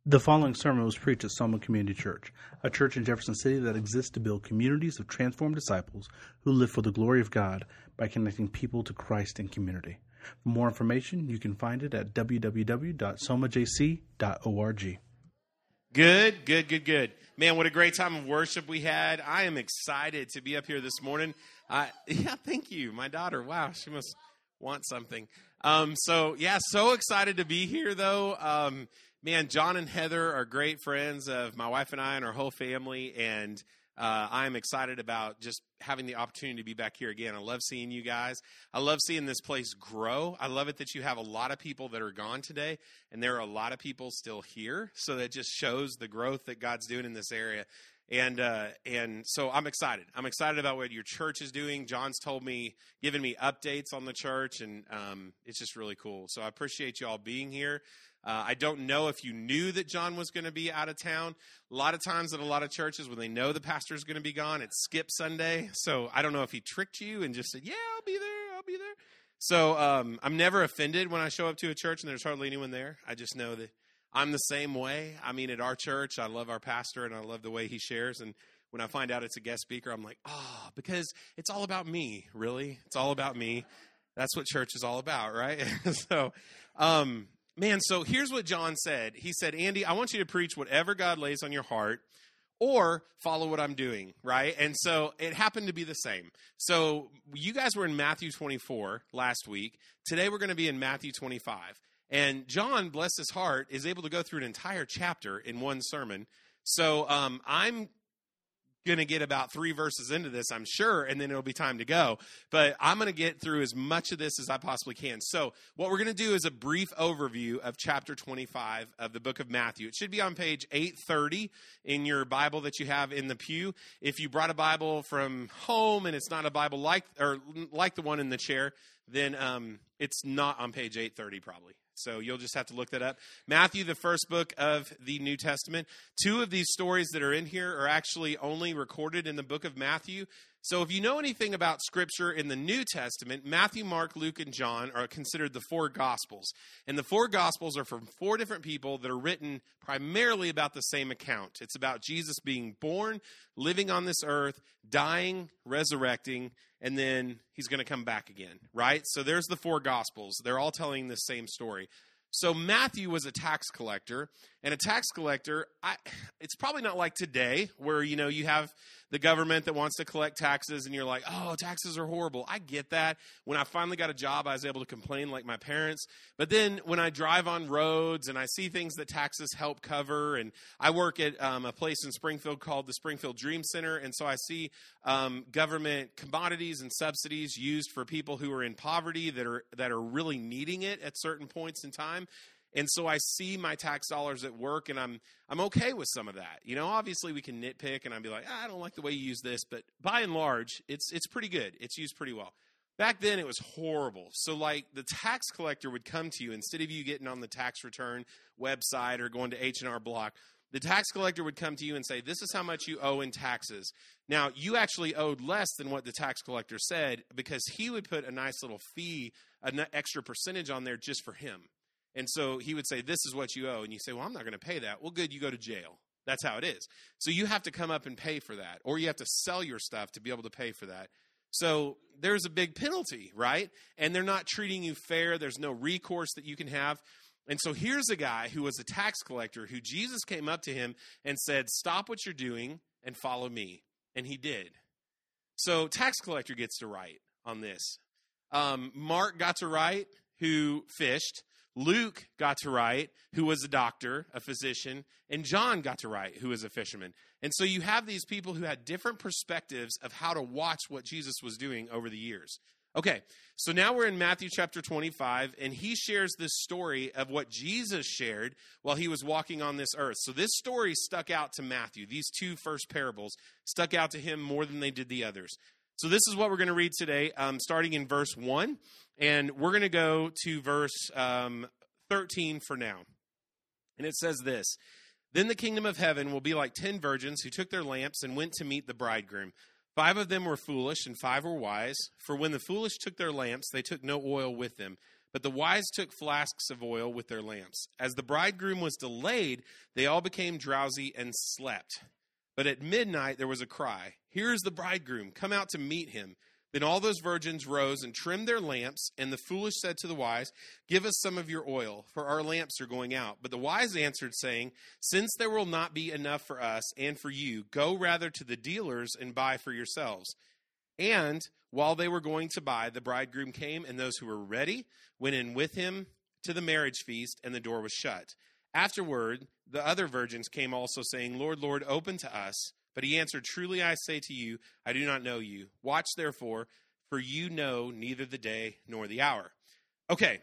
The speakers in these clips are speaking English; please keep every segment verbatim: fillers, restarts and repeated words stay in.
The following sermon was preached at Soma Community Church, a church in Jefferson City that exists to build communities of transformed disciples who live for the glory of God by connecting people to Christ and community. For more information, you can find it at w w w dot soma j c dot org. Good, good, good, good. Man, what a great time of worship we had. I am excited to be up here this morning. Uh, yeah, thank you. My daughter, wow, she must want something. Um, so, yeah, so excited to be here, though. Um, man, John and Heather are great friends of my wife and I and our whole family, and uh, I'm excited about just having the opportunity to be back here again. I love seeing you guys. I love seeing this place grow. I love it that you have a lot of people that are gone today, and there are a lot of people still here, so that just shows the growth that God's doing in this area. And uh, and so I'm excited. I'm excited about what your church is doing. John's told me, given me updates on the church, and um, it's just really cool. So I appreciate you all being here. Uh, I don't know if you knew that John was going to be out of town. A lot of times at a lot of churches, when they know the pastor is going to be gone, it's Skip Sunday. So I don't know if he tricked you and just said, yeah, I'll be there, I'll be there. So um, I'm never offended when I show up to a church and there's hardly anyone there. I just know that I'm the same way. I mean, at our church, I love our pastor and I love the way he shares. And when I find out it's a guest speaker, I'm like, oh, because it's all about me, really. It's all about me. That's what church is all about, right? so, um, man, so here's what John said. He said, Andy, I want you to preach whatever God lays on your heart or follow what I'm doing, right? And so it happened to be the same. So you guys were in Matthew twenty-four last week. Today we're going to be in Matthew twenty-five. And John, bless his heart, is able to go through an entire chapter in one sermon. So um, I'm going to get about three verses into this, I'm sure, and then it'll be time to go. But I'm going to get through as much of this as I possibly can. So what we're going to do is a brief overview of chapter twenty-five of the book of Matthew. It should be on page eight thirty in your Bible that you have in the pew. If you brought a Bible from home and it's not a Bible like or like the one in the chair, then um, it's not on page eight thirty probably. So you'll just have to look that up. Matthew, the first book of the New Testament. Two of these stories that are in here are actually only recorded in the book of Matthew. So if you know anything about Scripture in the New Testament, Matthew, Mark, Luke, and John are considered the four Gospels. And the four Gospels are from four different people that are written primarily about the same account. It's about Jesus being born, living on this earth, dying, resurrecting, and then he's going to come back again, right? So there's the four Gospels. They're all telling the same story. So Matthew was a tax collector, and a tax collector, I, it's probably not like today where, you know, you have the government that wants to collect taxes and you're like, oh, taxes are horrible. I get that. When I finally got a job, I was able to complain like my parents. But then when I drive on roads and I see things that taxes help cover, and I work at um, a place in Springfield called the Springfield Dream Center, and so I see um, government commodities and subsidies used for people who are in poverty that are that are really needing it at certain points in time. And so I see my tax dollars at work, and I'm I'm okay with some of that. You know, obviously we can nitpick, and I'd be like, ah, I don't like the way you use this, but by and large, it's it's pretty good. It's used pretty well. Back then, it was horrible. So, like, the tax collector would come to you, instead of you getting on the tax return website or going to H and R Block, the tax collector would come to you and say, this is how much you owe in taxes. Now, you actually owed less than what the tax collector said because he would put a nice little fee, an extra percentage on there just for him. And so he would say, this is what you owe. And you say, well, I'm not going to pay that. Well, good, you go to jail. That's how it is. So you have to come up and pay for that, or you have to sell your stuff to be able to pay for that. So there's a big penalty, right? And they're not treating you fair. There's no recourse that you can have. And so here's a guy who was a tax collector who Jesus came up to him and said, stop what you're doing and follow me. And he did. So tax collector gets to write on this. Um, Mark got to write, who fished. Luke got to write, who was a doctor, a physician, and John got to write, who was a fisherman. And so you have these people who had different perspectives of how to watch what Jesus was doing over the years. Okay, so now we're in Matthew chapter twenty-five, and he shares this story of what Jesus shared while he was walking on this earth. So this story stuck out to Matthew. These two first parables stuck out to him more than they did the others. So this is what we're going to read today, um, starting in verse one. And we're going to go to verse um, thirteen for now. And it says this, then the kingdom of heaven will be like ten virgins who took their lamps and went to meet the bridegroom. Five of them were foolish and five were wise. For when the foolish took their lamps, they took no oil with them. But the wise took flasks of oil with their lamps. As the bridegroom was delayed, they all became drowsy and slept. But at midnight there was a cry, 'Here is the bridegroom, come out to meet him.' Then all those virgins rose and trimmed their lamps, and the foolish said to the wise, 'Give us some of your oil, for our lamps are going out.' But the wise answered, saying, 'Since there will not be enough for us and for you, go rather to the dealers and buy for yourselves.' And while they were going to buy, the bridegroom came, and those who were ready went in with him to the marriage feast, and the door was shut. Afterward, the other virgins came also, saying, 'Lord, Lord, open to us.' But he answered, 'Truly I say to you, I do not know you. Watch therefore, for you know neither the day nor the hour.'" Okay,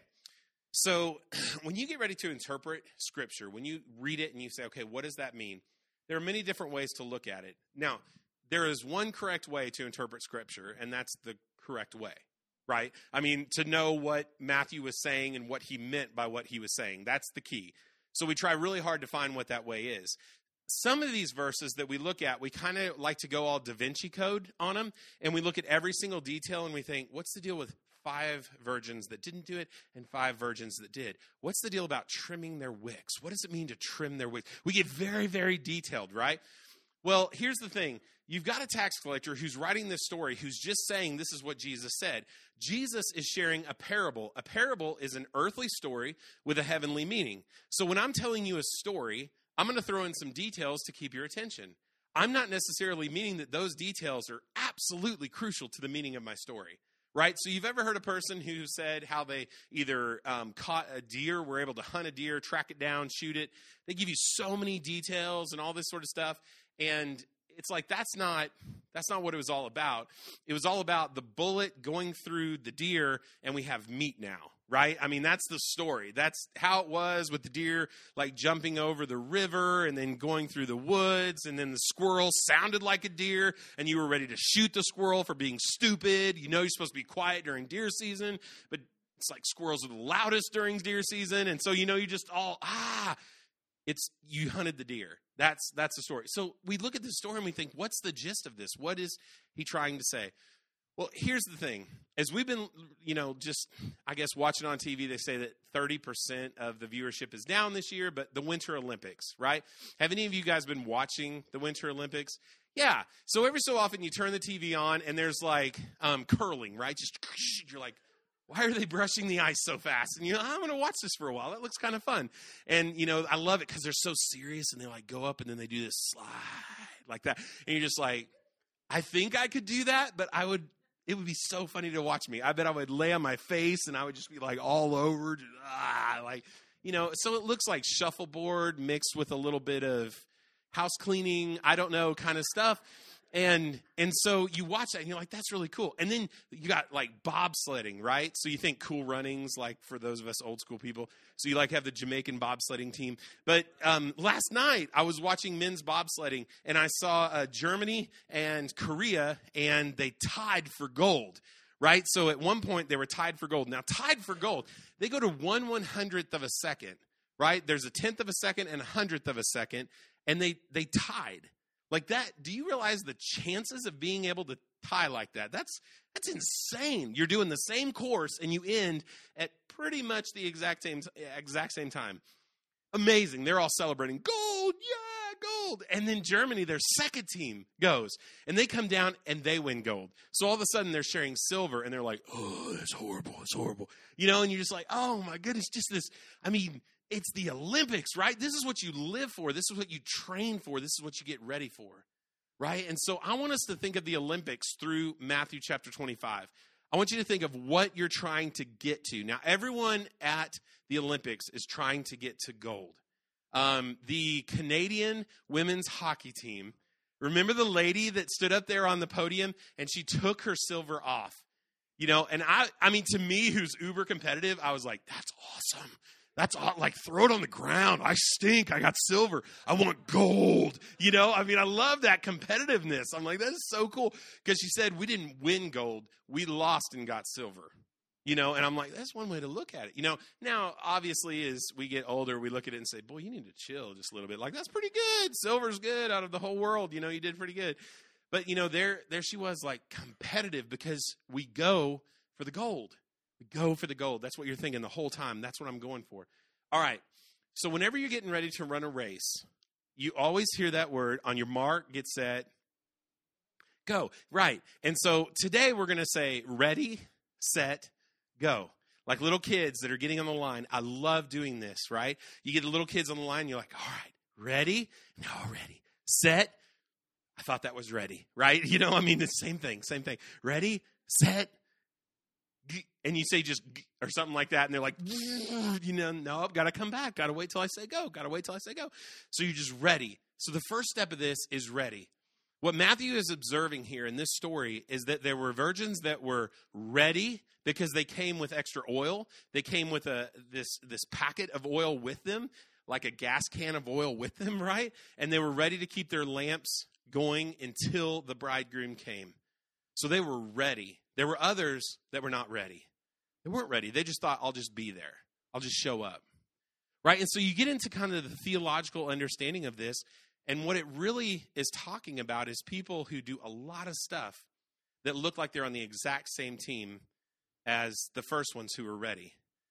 so when you get ready to interpret Scripture, when you read it and you say, okay, what does that mean? There are many different ways to look at it. Now, there is one correct way to interpret Scripture, and that's the correct way, right? I mean, to know what Matthew was saying and what he meant by what he was saying. That's the key. So we try really hard to find what that way is. Some of these verses that we look at, we kind of like to go all Da Vinci Code on them, and we look at every single detail and we think, what's the deal with five virgins that didn't do it and five virgins that did? What's the deal about trimming their wicks? What does it mean to trim their wicks? We get very, very detailed, right? Well, here's the thing. You've got a tax collector who's writing this story, who's just saying this is what Jesus said. Jesus is sharing a parable. A parable is an earthly story with a heavenly meaning. So when I'm telling you a story, I'm going to throw in some details to keep your attention. I'm not necessarily meaning that those details are absolutely crucial to the meaning of my story, right? So you've ever heard a person who said how they either um, caught a deer, were able to hunt a deer, track it down, shoot it. They give you so many details and all this sort of stuff. And it's like, that's not, that's not what it was all about. It was all about the bullet going through the deer, and we have meat now, right? I mean, that's the story. That's how it was with the deer, like jumping over the river and then going through the woods, and then the squirrel sounded like a deer, and you were ready to shoot the squirrel for being stupid. You know you're supposed to be quiet during deer season, but it's like squirrels are the loudest during deer season, and so you know you just all, ah, it's, you hunted the deer. That's that's the story. So we look at this story and we think, what's the gist of this? What is he trying to say? Well, here's the thing. As we've been, you know, just, I guess, watching on T V, they say that thirty percent of the viewership is down this year, but the Winter Olympics, right? Have any of you guys been watching the Winter Olympics? Yeah. So every so often you turn the T V on and there's like um, curling, right? Just, you're like, why are they brushing the ice so fast? And, you know, I'm going to watch this for a while. That looks kind of fun. And, you know, I love it because they're so serious, and they, like, go up and then they do this slide like that. And you're just like, I think I could do that, but I would, it would be so funny to watch me. I bet I would lay on my face, and I would just be, like, all over. Just, ah, like, you know, so it looks like shuffleboard mixed with a little bit of house cleaning, I don't know, kind of stuff. And and so you watch that and you're like, that's really cool. And then you got like bobsledding, right? So you think Cool Runnings, like for those of us old school people. So you like have the Jamaican bobsledding team. But um, last night I was watching men's bobsledding, and I saw uh, Germany and Korea, and they tied for gold, right? So at one point they were tied for gold. Now tied for gold, they go to one one hundredth of a second, right? There's a tenth of a second and a hundredth of a second, and they they tied. Like that, do you realize the chances of being able to tie like that? That's that's insane. You're doing the same course and you end at pretty much the exact same exact same time. Amazing. They're all celebrating. Gold, yeah, gold. And then Germany, their second team, goes. And they come down and they win gold. So all of a sudden they're sharing silver, and they're like, oh, that's horrible. It's horrible. You know, and you're just like, oh my goodness, just this, I mean, it's the Olympics, right? This is what you live for. This is what you train for. This is what you get ready for, right? And so I want us to think of the Olympics through Matthew chapter twenty-five. I want you to think of what you're trying to get to. Now, everyone at the Olympics is trying to get to gold. Um, the Canadian women's hockey team, remember the lady that stood up there on the podium and she took her silver off? You know, and I, I mean, to me, who's uber competitive, I was like, that's awesome. That's all, like, throw it on the ground. I stink. I got silver. I want gold. You know, I mean, I love that competitiveness. I'm like, that is so cool. Because she said, we didn't win gold. We lost and got silver. You know, and I'm like, that's one way to look at it. You know, now, obviously, as we get older, we look at it and say, boy, you need to chill just a little bit. Like, that's pretty good. Silver's good out of the whole world. You know, you did pretty good. But, you know, there, there she was, like, competitive because we go for the gold. Go for the gold. That's what you're thinking the whole time. That's what I'm going for. All right. So whenever you're getting ready to run a race, you always hear that word, on your mark, get set, go. Right. And so today we're going to say ready, set, go. Like little kids that are getting on the line. I love doing this, right? You get the little kids on the line, you're like, all right, ready? No, ready. Set. I thought that was ready, right? You know, I mean, the same thing, same thing. Ready, set, and you say just or something like that, and they're like, you know, no, I've got to come back. Got to wait till I say go. Got to wait till I say go. So you're just ready. So the first step of this is ready. What Matthew is observing here in this story is that there were virgins that were ready because they came with extra oil. They came with a this this packet of oil with them, like a gas can of oil with them, right? And they were ready to keep their lamps going until the bridegroom came. So they were ready. There were others that were not ready. They weren't ready. They just thought, I'll just be there. I'll just show up. Right? And so you get into kind of the theological understanding of this. And what it really is talking about is people who do a lot of stuff that look like they're on the exact same team as the first ones who were ready.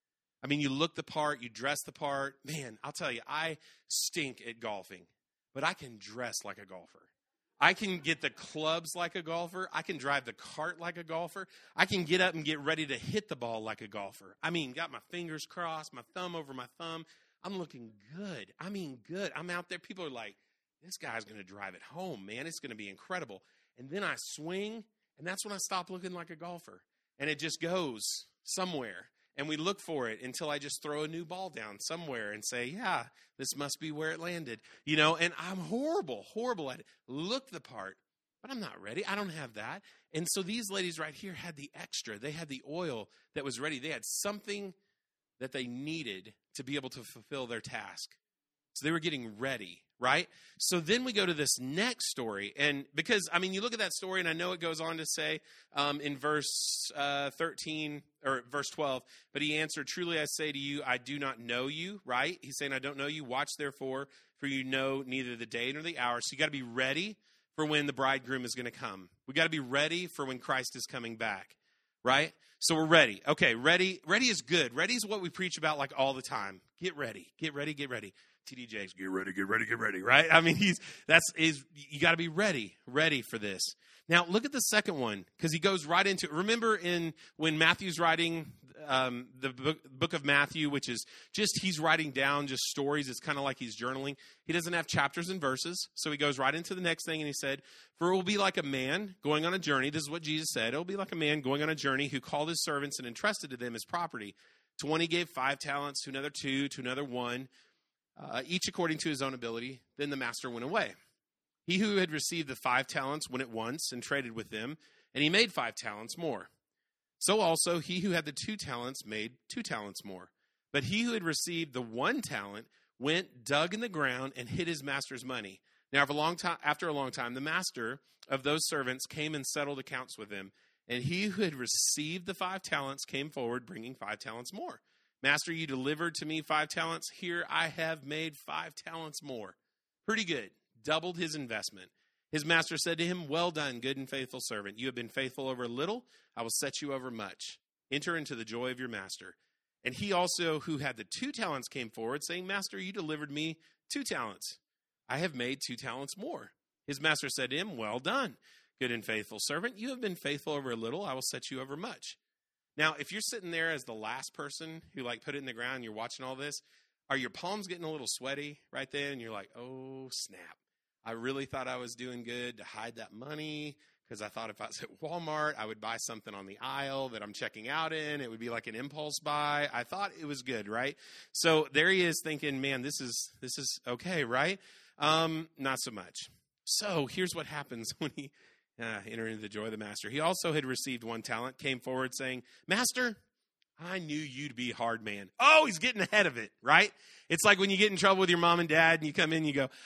I mean, you look the part, you dress the part. Man, I'll tell you, I stink at golfing, but I can dress like a golfer. I can get the clubs like a golfer. I can drive the cart like a golfer. I can get up and get ready to hit the ball like a golfer. I mean, got my fingers crossed, my thumb over my thumb. I'm looking good. I mean, good. I'm out there. People are like, this guy's going to drive it home, man. It's going to be incredible. And then I swing, and that's when I stop looking like a golfer. And it just goes somewhere. And we look for it until I just throw a new ball down somewhere and say, yeah, this must be where it landed. You know, and I'm horrible, horrible at it. Look the part, but I'm not ready. I don't have that. And so these ladies right here had the extra. They had the oil that was ready. They had something that they needed to be able to fulfill their task. So they were getting ready, right? So then we go to this next story. And because, I mean, you look at that story, and I know it goes on to say um, in verse uh, thirteen, or verse twelve, but he answered, truly I say to you, I do not know you, right? He's saying, I don't know you. Watch therefore, for you know neither the day nor the hour. So you got to be ready for when the bridegroom is going to come. We got to be ready for when Christ is coming back, right? So we're ready. Okay, ready. Ready is good. Ready is what we preach about like all the time. Get ready, get ready, get ready. T D Jakes, get ready, get ready, get ready, right? I mean, he's that's is you got to be ready, ready for this. Now, look at the second one, because he goes right into it. Remember in when Matthew's writing um, the book, book of Matthew, which is just he's writing down just stories. It's kind of like he's journaling. He doesn't have chapters and verses, so he goes right into the next thing, and he said, for it will be like a man going on a journey. This is what Jesus said. It will be like a man going on a journey who called his servants and entrusted to them his property. To one he gave five talents, to another two, to another one. Uh, each according to his own ability. Then the master went away. He who had received the five talents went at once and traded with them, and he made five talents more. So also he who had the two talents made two talents more. But he who had received the one talent went, dug in the ground, and hid his master's money. Now after a long time, after a long time, the master of those servants came and settled accounts with them. And he who had received the five talents came forward, bringing five talents more. Master, you delivered to me five talents. Here I have made five talents more. Pretty good. Doubled his investment. His master said to him, well done, good and faithful servant. You have been faithful over little. I will set you over much. Enter into the joy of your master. And he also, who had the two talents, came forward, saying, Master, you delivered me two talents. I have made two talents more. His master said to him, well done, good and faithful servant. You have been faithful over a little. I will set you over much. Now, if you're sitting there as the last person who like put it in the ground, and you're watching all this, are your palms getting a little sweaty right then? And you're like, oh, snap. I really thought I was doing good to hide that money because I thought if I was at Walmart, I would buy something on the aisle that I'm checking out in. It would be like an impulse buy. I thought it was good, right? So there he is thinking, man, this is this is okay, right? Um, not so much. So here's what happens when he uh, entered into the joy of the master. He also had received one talent, came forward saying, Master, I knew you to be a hard man. Oh, he's getting ahead of it, right? It's like when you get in trouble with your mom and dad and you come in and you go,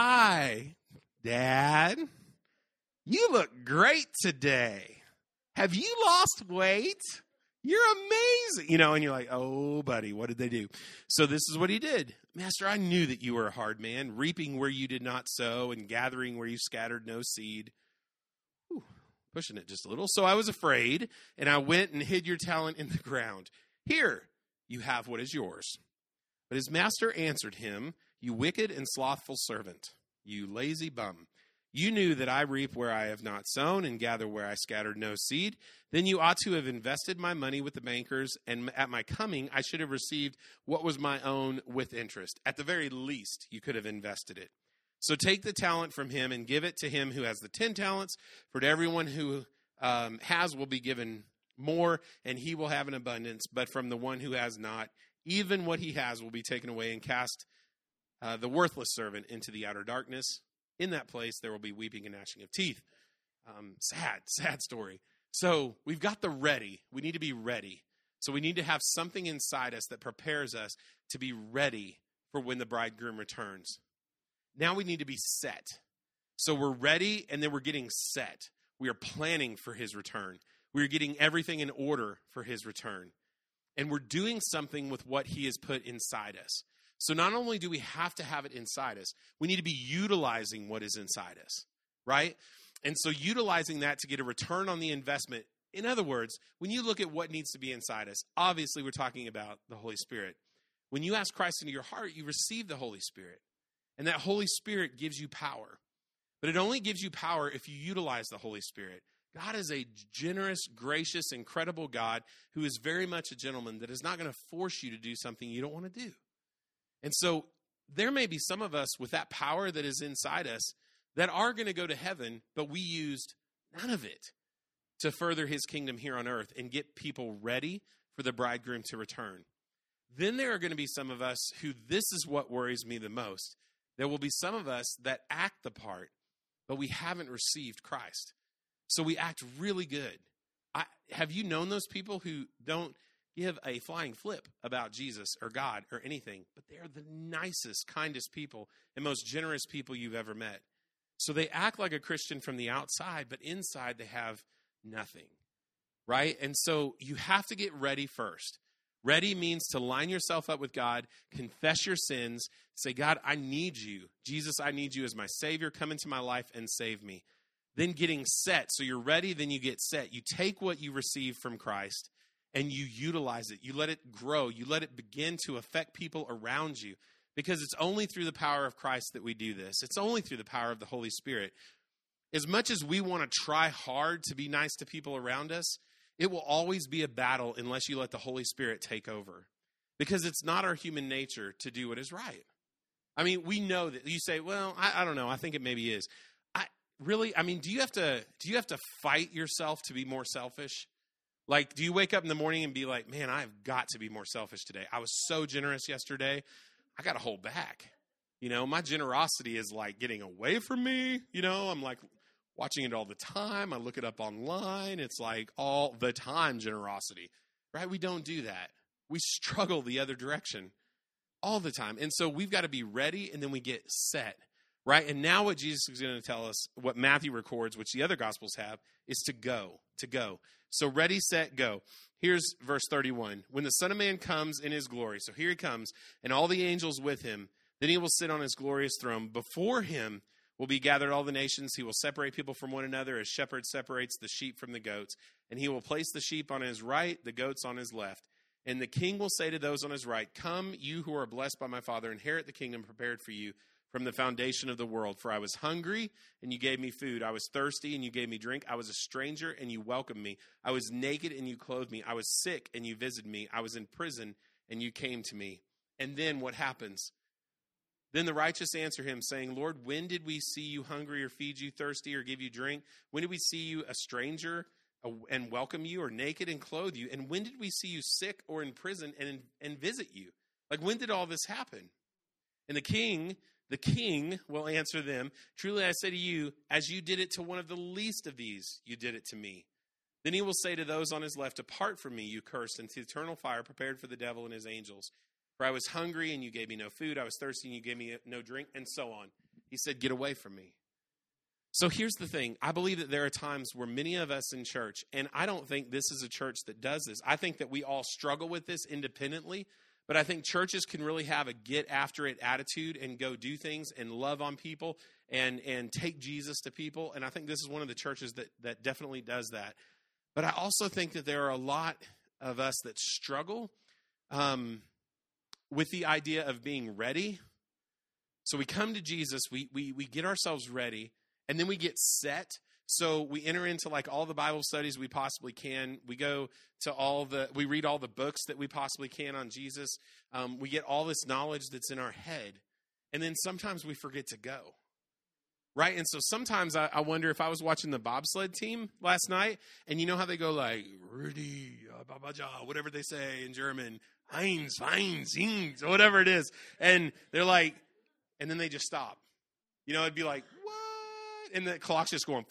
hi, Dad. You look great today. Have you lost weight? You're amazing. You know, and you're like, oh, buddy, what did they do? So this is what he did. Master, I knew that you were a hard man, reaping where you did not sow and gathering where you scattered no seed. Whew. pushing it just a little. So I was afraid, and I went and hid your talent in the ground. Here, you have what is yours. But his master answered him, you wicked and slothful servant, you lazy bum. You knew that I reap where I have not sown and gather where I scattered no seed. Then you ought to have invested my money with the bankers, and at my coming I should have received what was my own with interest. At the very least, you could have invested it. So take the talent from him and give it to him who has the ten talents. For to everyone who um, has will be given more, and he will have an abundance. But from the one who has not, even what he has will be taken away, and cast uh, the worthless servant into the outer darkness. In that place, there will be weeping and gnashing of teeth. Um, sad, sad story. So we've got the ready. We need to be ready. So we need to have something inside us that prepares us to be ready for when the bridegroom returns. Now we need to be set. So we're ready, and then we're getting set. We are planning for his return. We're getting everything in order for his return. And we're doing something with what he has put inside us. So not only do we have to have it inside us, we need to be utilizing what is inside us, right? And so utilizing that to get a return on the investment. In other words, when you look at what needs to be inside us, obviously we're talking about the Holy Spirit. When you ask Christ into your heart, you receive the Holy Spirit. And that Holy Spirit gives you power. But it only gives you power if you utilize the Holy Spirit. God is a generous, gracious, incredible God who is very much a gentleman that is not going to force you to do something you don't want to do. And so there may be some of us with that power that is inside us that are going to go to heaven, but we used none of it to further his kingdom here on earth and get people ready for the bridegroom to return. Then there are going to be some of us who, this is what worries me the most. There will be some of us that act the part, but we haven't received Christ. So we act really good. I, have you known those people who don't give a flying flip about Jesus or God or anything, but they're the nicest, kindest people and most generous people you've ever met? So they act like a Christian from the outside, but inside they have nothing, right? And so you have to get ready first. Ready means to line yourself up with God, confess your sins, say, God, I need you. Jesus, I need you as my Savior. Come into my life and save me. Then getting set. So you're ready, then you get set. You take what you receive from Christ and you utilize it. You let it grow. You let it begin to affect people around you, because it's only through the power of Christ that we do this. It's only through the power of the Holy Spirit. As much as we want to try hard to be nice to people around us, it will always be a battle unless you let the Holy Spirit take over, because it's not our human nature to do what is right. I mean, we know that. You say, well, I, I don't know. I think it maybe is. I really, I mean, do you have to, do you have to fight yourself to be more selfish? Like, do you wake up in the morning and be like, man, I've got to be more selfish today. I was so generous yesterday. I got to hold back. You know, my generosity is like getting away from me. You know, I'm like watching it all the time. I look it up online. It's like all the time generosity, right? We don't do that. We struggle the other direction all the time. And so we've got to be ready, and then we get set, right? And now what Jesus is going to tell us, what Matthew records, which the other Gospels have, is to go, to go. So ready, set, go. Here's verse thirty-one. When the Son of Man comes in his glory, so here he comes, and all the angels with him, then he will sit on his glorious throne. Before him will be gathered all the nations. He will separate people from one another as shepherd separates the sheep from the goats. And he will place the sheep on his right, the goats on his left. And the king will say to those on his right, come, you who are blessed by my Father, inherit the kingdom prepared for you from the foundation of the world. For I was hungry, and you gave me food. I was thirsty, and you gave me drink. I was a stranger, and you welcomed me. I was naked, and you clothed me. I was sick, and you visited me. I was in prison, and you came to me. And then what happens? Then the righteous answer him, saying, Lord, when did we see you hungry or feed you, thirsty or give you drink? When did we see you a stranger and welcome you, or naked and clothe you? And when did we see you sick or in prison and, and visit you? Like, when did all this happen? And the king, the king will answer them, truly I say to you, as you did it to one of the least of these, you did it to me. Then he will say to those on his left, depart from me, you cursed, into eternal fire prepared for the devil and his angels. For I was hungry, and you gave me no food. I was thirsty, and you gave me no drink, and so on. He said, get away from me. So here's the thing. I believe that there are times where many of us in church, and I don't think this is a church that does this. I think that we all struggle with this independently, But I think churches can really have a get after it attitude and go do things and love on people and and take Jesus to people. And I think this is one of the churches that that definitely does that. But I also think that there are a lot of us that struggle um, with the idea of being ready. So we come to Jesus, we we we get ourselves ready, and then we get set. So we enter into like all the Bible studies we possibly can. We go to all the, we read all the books that we possibly can on Jesus. Um, we get all this knowledge that's in our head. And then sometimes we forget to go. Right? And so sometimes I, I wonder if I was watching the bobsled team last night, and you know how they go like, Rudy, whatever they say in German, Heinz, Heinz, Heinz, or whatever it is. And they're like, and then they just stop. You know, it'd be like, and the clock's just going,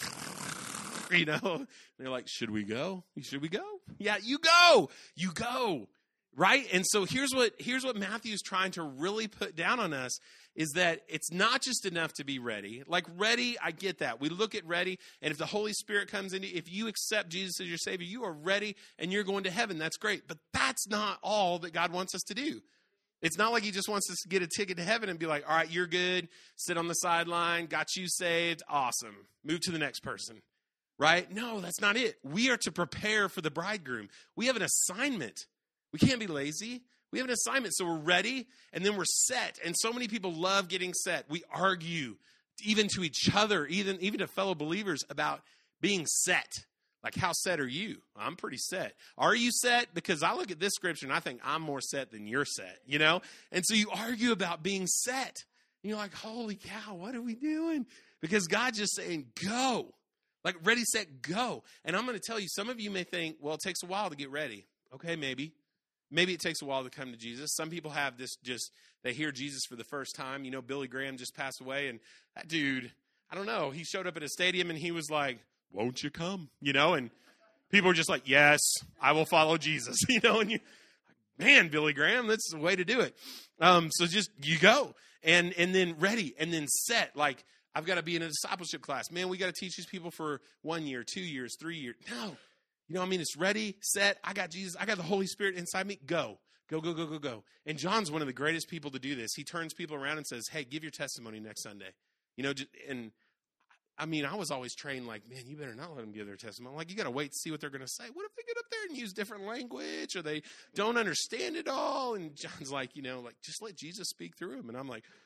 you know, and they're like, should we go? Should we go? Yeah, you go, you go. Right. And so here's what, here's what Matthew's trying to really put down on us is that it's not just enough to be ready. Like ready, I get that. We look at ready. And if the Holy Spirit comes in, if you accept Jesus as your Savior, you are ready and you're going to heaven. That's great. But that's not all that God wants us to do. It's not like he just wants us to get a ticket to heaven and be like, all right, you're good. Sit on the sideline. Got you saved. Awesome. Move to the next person. Right? No, that's not it. We are to prepare for the bridegroom. We have an assignment. We can't be lazy. We have an assignment. So we're ready and then we're set. And so many people love getting set. We argue even to each other, even, even to fellow believers about being set. Like, how set are you? I'm pretty set. Are you set? Because I look at this scripture and I think I'm more set than you're set, you know? And so you argue about being set. And you're like, holy cow, what are we doing? Because God's just saying, go. Like, ready, set, go. And I'm going to tell you, some of you may think, well, it takes a while to get ready. Okay, maybe. Maybe it takes a while to come to Jesus. Some people have this just, they hear Jesus for the first time. You know, Billy Graham just passed away. And that dude, I don't know, he showed up at a stadium and he was like, won't you come? You know, and people are just like, yes, I will follow Jesus. You know, and you, man, Billy Graham, that's the way to do it. Um, so just, you go and, and then ready and then set. Like, I've got to be in a discipleship class. Man, we got to teach these people for one year, two years, three years. No, you know what I mean? It's ready, set. I got Jesus. I got the Holy Spirit inside me. Go, go, go, go, go, go. And John's one of the greatest people to do this. He turns people around and says, hey, give your testimony next Sunday. You know, and I mean, I was always trained like, man, you better not let them give their testimony. Like, you got to wait to see what they're going to say. What if they get up there and use different language or they don't understand it all? And John's like, you know, like, just let Jesus speak through him. And I'm like,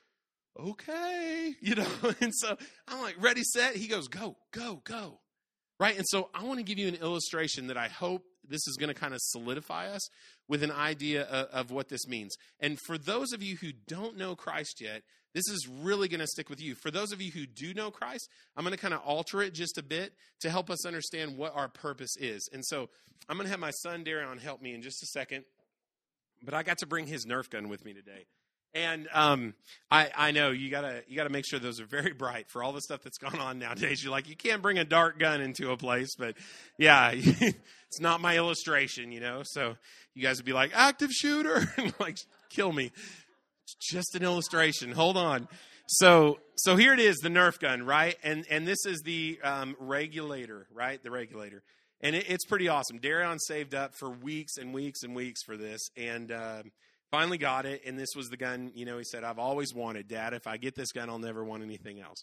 okay, you know. And so I'm like, ready, set. He goes, go, go, go. Right. And so I want to give you an illustration that I hope this is going to kind of solidify us with an idea of, of what this means. And for those of you who don't know Christ yet, this is really going to stick with you. For those of you who do know Christ, I'm going to kind of alter it just a bit to help us understand what our purpose is. And so I'm going to have my son, Darion, help me in just a second. But I got to bring his Nerf gun with me today. And um, I, I know you gotta you gotta make sure those are very bright for all the stuff that's gone on nowadays. You're like, you can't bring a dark gun into a place, but yeah, it's not my illustration, you know. So you guys would be like, active shooter, like, kill me. It's just an illustration. Hold on. So so here it is, the Nerf gun, right? And and this is the um, regulator, right? The regulator, and it, it's pretty awesome. Darion saved up for weeks and weeks and weeks for this, and. Uh, Finally got it, and this was the gun, you know, he said, I've always wanted, Dad, if I get this gun, I'll never want anything else.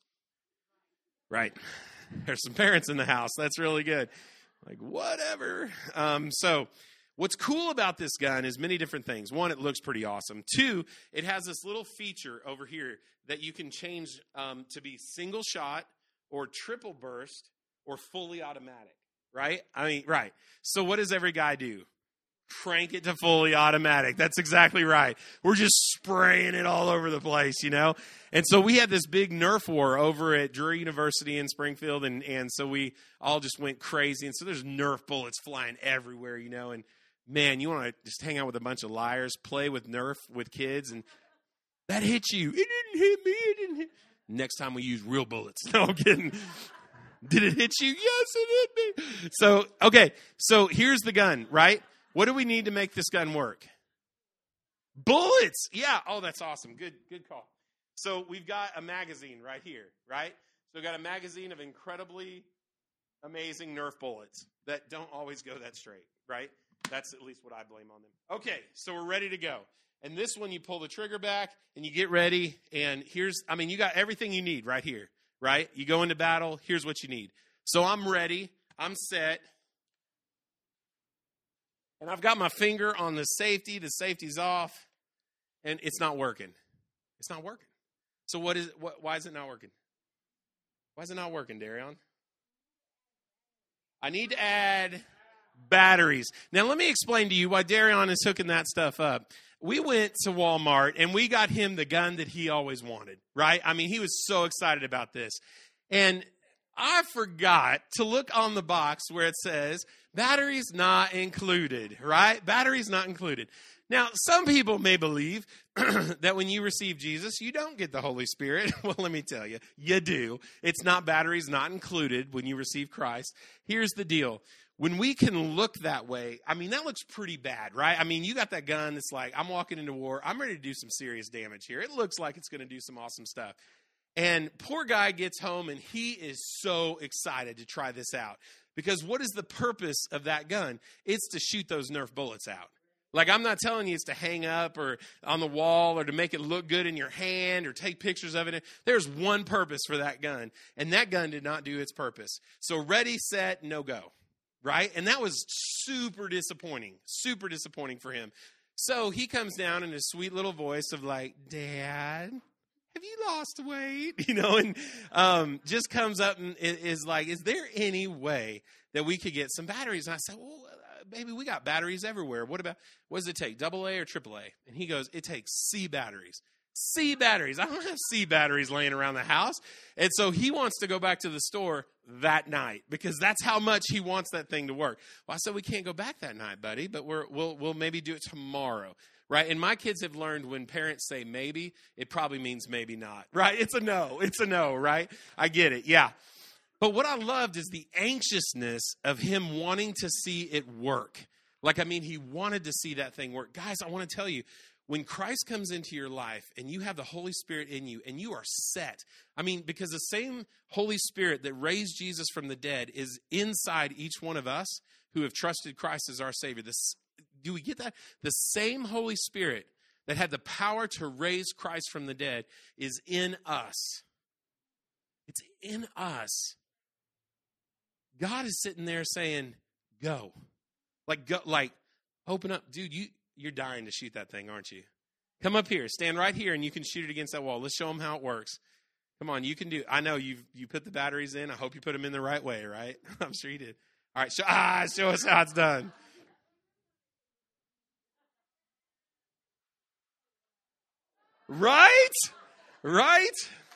Right. There's some parents in the house. That's really good. Like, whatever. Um, so what's cool about this gun is many different things. One, it looks pretty awesome. Two, it has this little feature over here that you can change um, to be single shot or triple burst or fully automatic, right? I mean, right. So what does every guy do? Crank it to fully automatic. That's exactly right. We're just spraying it all over the place, you know? And so we had this big Nerf war over at Drury University in Springfield, and, and so we all just went crazy. And so there's Nerf bullets flying everywhere, you know? And, man, you want to just hang out with a bunch of liars, play with Nerf with kids, and that hit you. It didn't hit me. It didn't hit. Next time we use real bullets. No, I'm kidding. Did it hit you? Yes, it hit me. So, okay, so here's the gun, right? What do we need to make this gun work? Bullets. Yeah. Oh, that's awesome. Good, good call. So we've got a magazine right here, right? So we've got a magazine of incredibly amazing Nerf bullets that don't always go that straight, right? That's at least what I blame on them. Okay, so we're ready to go. And this one, you pull the trigger back and you get ready. And here's, I mean, you got everything you need right here, right? You go into battle. Here's what you need. So I'm ready. I'm set. And I've got my finger on the safety. The safety's off. And it's not working. It's not working. So what is, what, why is it not working? Why is it not working, Darion? I need to add batteries. Now, let me explain to you why Darion is hooking that stuff up. We went to Walmart, and we got him the gun that he always wanted, right? I mean, he was so excited about this. And I forgot to look on the box where it says, batteries not included, right? Batteries not included. Now, some people may believe that when you receive Jesus, you don't get the Holy Spirit. Well, let me tell you, you do. It's not batteries not included when you receive Christ. Here's the deal. When we can look that way, I mean, that looks pretty bad, right? I mean, you got that gun that's like, I'm walking into war. I'm ready to do some serious damage here. It looks like it's going to do some awesome stuff. And poor guy gets home, and he is so excited to try this out. Because what is the purpose of that gun? It's to shoot those Nerf bullets out. Like, I'm not telling you it's to hang up or on the wall or to make it look good in your hand or take pictures of it. There's one purpose for that gun, and that gun did not do its purpose. So ready, set, no go, right? And that was super disappointing, super disappointing for him. So he comes down in his sweet little voice of like, Dad, have you lost weight? You know, and um, just comes up and is like, is there any way that we could get some batteries? And I said, well, baby, we got batteries everywhere. What about, what does it take, double A or triple A? And he goes, it takes C batteries. C batteries. I don't have C batteries laying around the house. And so he wants to go back to the store that night because that's how much he wants that thing to work. Well, I said, we can't go back that night, buddy, but we're, we'll, we'll maybe do it tomorrow. Right? And my kids have learned when parents say maybe, it probably means maybe not. Right? It's a no. It's a no, right? I get it. Yeah. But what I loved is the anxiousness of him wanting to see it work. Like, I mean, he wanted to see that thing work. Guys, I want to tell you, when Christ comes into your life and you have the Holy Spirit in you and you are set, I mean, because the same Holy Spirit that raised Jesus from the dead is inside each one of us who have trusted Christ as our Savior. This, do we get that? The same Holy Spirit that had the power to raise Christ from the dead is in us. It's in us. God is sitting there saying, go. Like, go, like, open up. Dude, you, you're dying to shoot that thing, aren't you? Come up here. Stand right here, and you can shoot it against that wall. Let's show them how it works. Come on, you can do I know you you put the batteries in. I hope you put them in the right way, right? I'm sure you did. All right, show, ah, show us how it's done. Right? Right?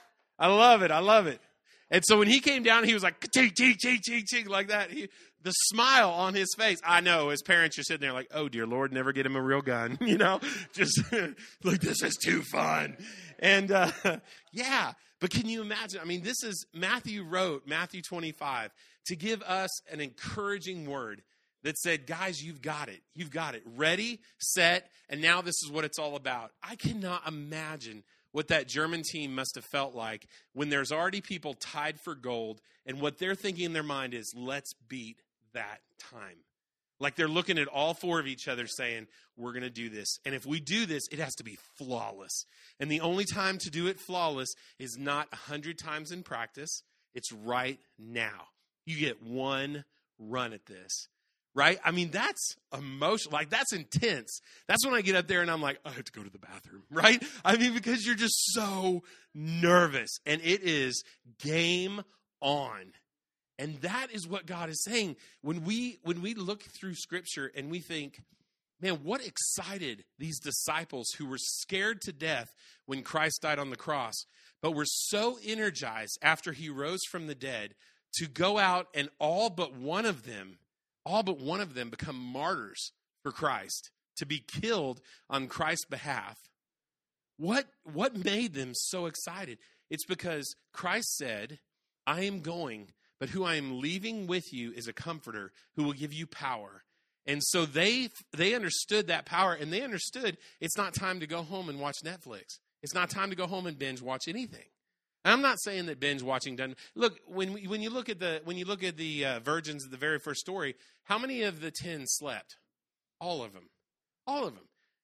I love it. I love it. And so when he came down, he was like, ching, ching, ching, ching, ching, like that. He, the smile on his face. I know his parents are sitting there like, oh, dear Lord, never get him a real gun. You know, just like, this is too fun. And uh, yeah, but can you imagine? I mean, this is Matthew wrote, Matthew twenty-five, to give us an encouraging word that said, guys, you've got it. You've got it. Ready, set, and now this is what it's all about. I cannot imagine what that German team must have felt like when there's already people tied for gold, and what they're thinking in their mind is, let's beat that time. Like they're looking at all four of each other saying, we're going to do this. And if we do this, it has to be flawless. And the only time to do it flawless is not a hundred times in practice. It's right now. You get one run at this. Right? I mean, that's emotional. Like, that's intense. That's when I get up there and I'm like, I have to go to the bathroom. Right? I mean, because you're just so nervous. And it is game on. And that is what God is saying. When we when we look through Scripture and we think, man, what excited these disciples who were scared to death when Christ died on the cross, but were so energized after he rose from the dead to go out and all but one of them All but one of them become martyrs for Christ, to be killed on Christ's behalf. What, what made them so excited? It's because Christ said, I am going, but who I am leaving with you is a comforter who will give you power. And so they they understood that power, and they understood it's not time to go home and watch Netflix. It's not time to go home and binge watch anything. And I'm not saying that binge watching doesn't. Look, when we, when you look at the when you look at the uh, virgins of the very first story, how many of the ten slept? All of them, all of them.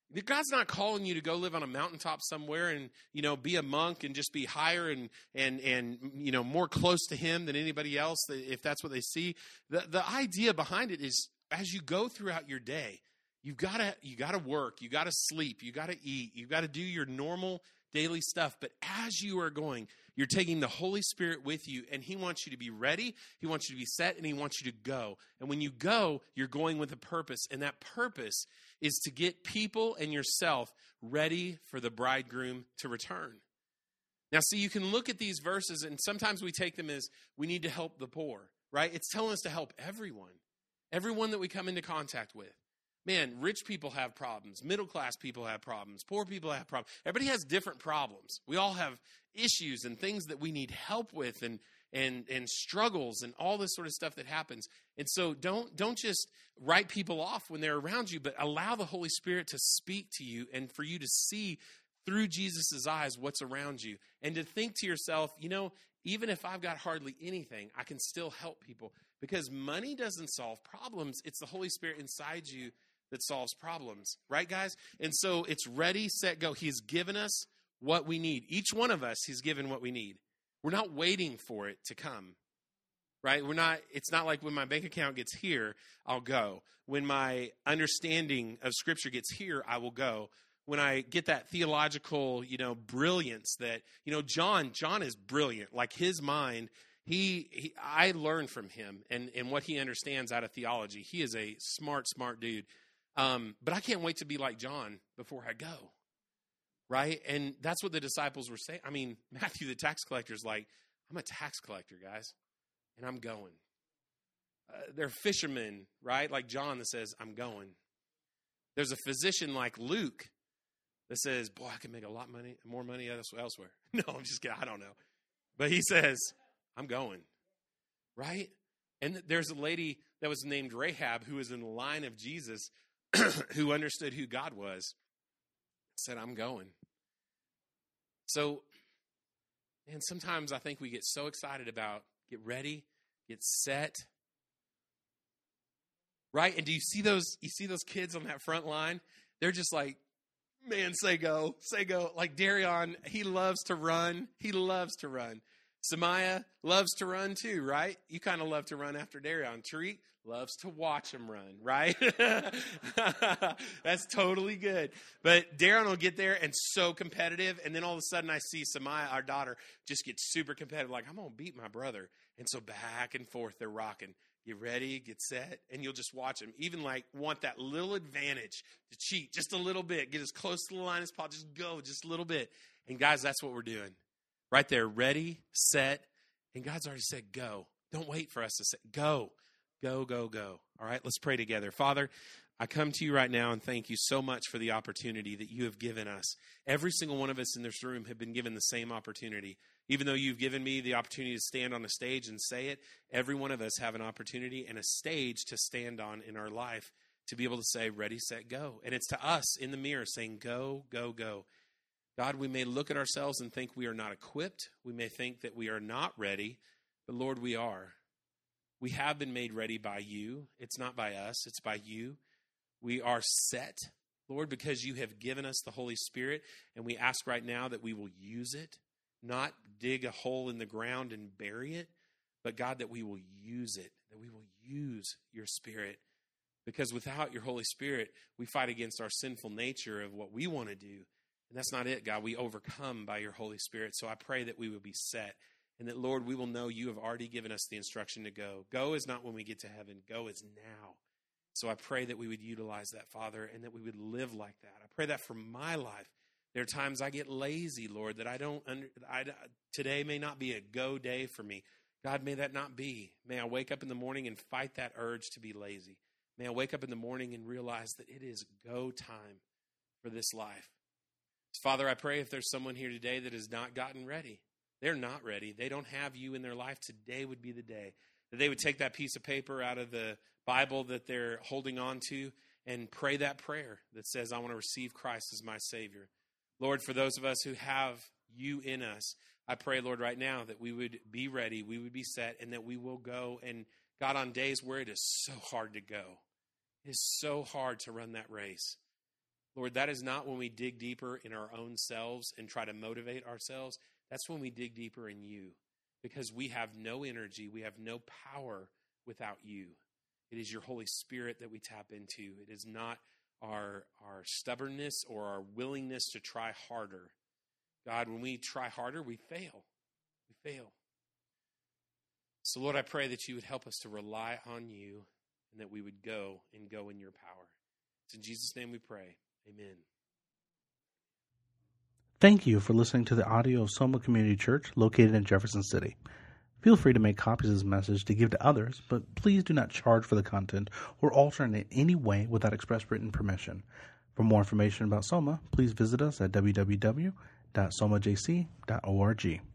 God's not calling you to go live on a mountaintop somewhere and, you know, be a monk and just be higher and, and, and, you know, more close to him than anybody else, if that's what they see. The, the idea behind it is as you go throughout your day, you've got to, you got to work, you got to sleep, you got to eat, you got to do your normal daily stuff. But as you are going, you're taking the Holy Spirit with you, and he wants you to be ready, he wants you to be set, and he wants you to go. And when you go, you're going with a purpose, and that purpose is to get people and yourself ready for the bridegroom to return. Now, see, you can look at these verses, and sometimes we take them as we need to help the poor, right? It's telling us to help everyone, everyone that we come into contact with. Man, rich people have problems. Middle-class people have problems. Poor people have problems. Everybody has different problems. We all have issues and things that we need help with and and and struggles and all this sort of stuff that happens. And so don't don't just write people off when they're around you, but allow the Holy Spirit to speak to you and for you to see through Jesus' eyes what's around you and to think to yourself, you know, even if I've got hardly anything, I can still help people because money doesn't solve problems. It's the Holy Spirit inside you that solves problems, right, guys? And so it's ready, set, go. He's given us what we need. Each one of us, he's given what we need. We're not waiting for it to come, right? We're not, it's not like when my bank account gets here, I'll go. When my understanding of Scripture gets here, I will go. When I get that theological, you know, brilliance that, you know, John, John is brilliant. Like his mind, he, he I learn from him and, and what he understands out of theology. He is a smart, smart dude. Um, but I can't wait to be like John before I go, right? And that's what the disciples were saying. I mean, Matthew, the tax collector, is like, I'm a tax collector, guys, and I'm going. Uh, they're fishermen, right? Like John that says, I'm going. There's a physician like Luke that says, boy, I can make a lot of money, more money elsewhere. No, I'm just kidding. I don't know. But he says, I'm going, right? And there's a lady that was named Rahab who was in the line of Jesus who understood who God was, said, I'm going. So, man, sometimes I think we get so excited about get ready, get set, right? And do you see those, you see those kids on that front line? They're just like, man, say go, say go. Like Darion, he loves to run. He loves to run. Samaya loves to run too, right? You kind of love to run after Darion. Tariq loves to watch him run, right? That's totally good. But Darion will get there and so competitive, and then all of a sudden I see Samaya, our daughter, just get super competitive, like, I'm going to beat my brother. And so back and forth, they're rocking. Get ready, get set, and you'll just watch them. Even like want that little advantage to cheat just a little bit. Get as close to the line as possible. Just go just a little bit. And guys, that's what we're doing. Right there, ready, set, and God's already said go. Don't wait for us to say go. Go, go, go. All right, let's pray together. Father, I come to you right now and thank you so much for the opportunity that you have given us. Every single one of us in this room have been given the same opportunity. Even though you've given me the opportunity to stand on a stage and say it, every one of us have an opportunity and a stage to stand on in our life to be able to say, ready, set, go. And it's to us in the mirror saying, go, go, go. God, we may look at ourselves and think we are not equipped. We may think that we are not ready, but Lord, we are. We have been made ready by you. It's not by us, it's by you. We are set, Lord, because you have given us the Holy Spirit, and we ask right now that we will use it, not dig a hole in the ground and bury it, but God, that we will use it, that we will use your Spirit. Because without your Holy Spirit, we fight against our sinful nature of what we want to do. And that's not it, God. We overcome by your Holy Spirit. So I pray that we will be set and that, Lord, we will know you have already given us the instruction to go. Go is not when we get to heaven. Go is now. So I pray that we would utilize that, Father, and that we would live like that. I pray that for my life. There are times I get lazy, Lord, that I don't under, I, today may not be a go day for me. God, may that not be. May I wake up in the morning and fight that urge to be lazy. May I wake up in the morning and realize that it is go time for this life. Father, I pray if there's someone here today that has not gotten ready, they're not ready, they don't have you in their life, today would be the day that they would take that piece of paper out of the Bible that they're holding on to and pray that prayer that says, I want to receive Christ as my Savior. Lord, for those of us who have you in us, I pray, Lord, right now that we would be ready, we would be set, and that we will go. And God, on days where it is so hard to go, it is so hard to run that race, Lord, that is not when we dig deeper in our own selves and try to motivate ourselves. That's when we dig deeper in you, because we have no energy, we have no power without you. It is your Holy Spirit that we tap into. It is not our, our stubbornness or our willingness to try harder. God, when we try harder, we fail. We fail. So, Lord, I pray that you would help us to rely on you and that we would go and go in your power. It's in Jesus' name we pray. Amen. Thank you for listening to the audio of Soma Community Church located in Jefferson City. Feel free to make copies of this message to give to others, but please do not charge for the content or alter it in any way without express written permission. For more information about Soma, please visit us at w w w dot soma j c dot org.